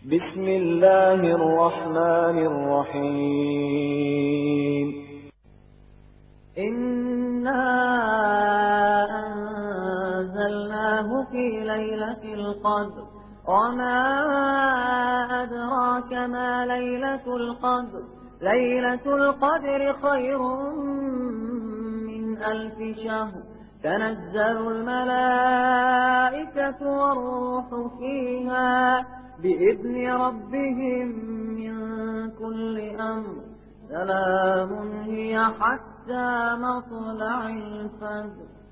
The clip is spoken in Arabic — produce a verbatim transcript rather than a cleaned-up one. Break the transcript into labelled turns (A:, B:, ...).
A: بسم الله الرحمن الرحيم
B: إنا أنزلناه في ليلة القدر وما أدراك ما ليلة القدر ليلة القدر خير من ألف شهر تنزل الملائكة والروح فيها بإذن ربهم من كل أمر سلام هي حتى مطلع الفجر.